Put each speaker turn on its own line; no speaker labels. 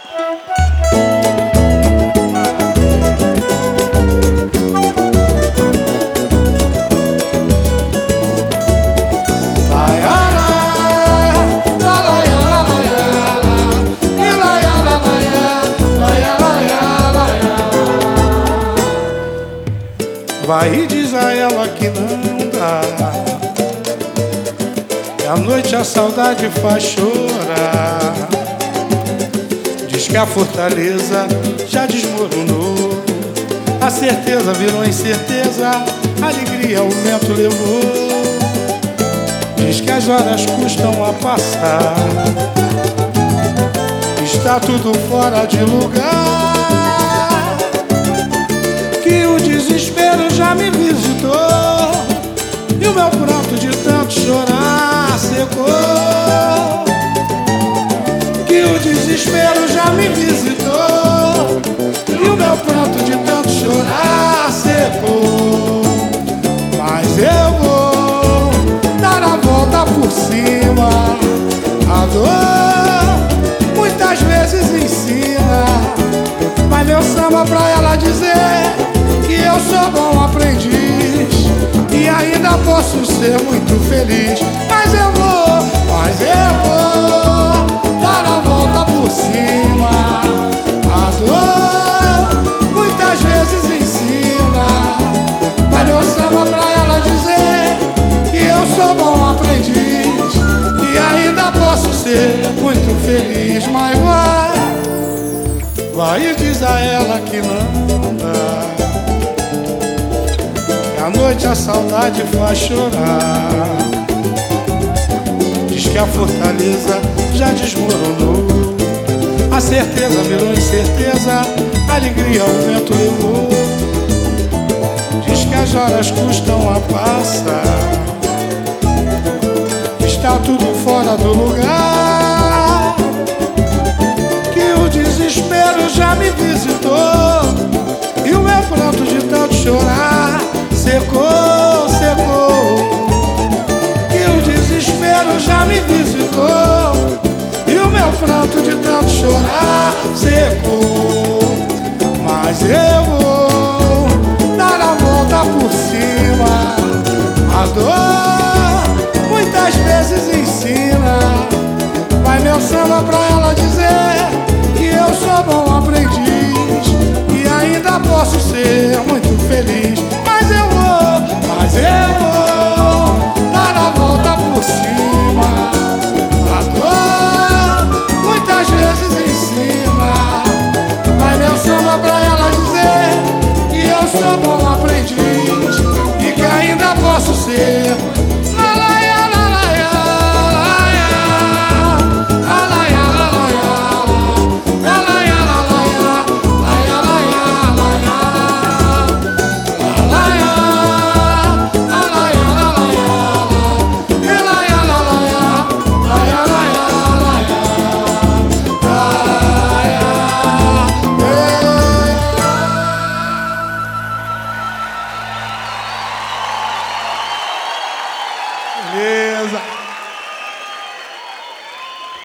Vai e diz a ela que não dá, que à noite a saudade faz chorar. Diz que a fortaleza já desmoronou, a certeza virou incerteza, a alegria o vento levou. Diz que as horas custam a passar, está tudo fora de lugar, que o desespero já me visitou e o meu pranto de tanto chorar secou. Que o desespero já me visitou e o meu pranto de tanto chorar secou. Mas eu vou dar a volta por cima, a dor muitas vezes ensina. Vai meu samba pra ela dizer que eu sou bom aprendiz e ainda posso ser muito feliz. Mas eu vou dar a volta por cima, a dor muitas vezes ensina. Vai meu samba pra ela dizer que eu sou bom aprendiz e ainda posso ser muito feliz. Mas vai e diz a ela que não dá, que à noite a saudade faz chorar. Diz que a fortaleza já desmoronou, a certeza virou incerteza, a alegria o vento levou. Diz que as horas custam a passar, está tudo fora do lugar, que o desespero já me visitou e o meu pranto de tanto chorar secou, secou. Que o desespero já me visitou e o meu pranto de tanto chorar secou. Mas eu vou dar a volta por cima, a dor muitas vezes ensina. Vai meu samba pra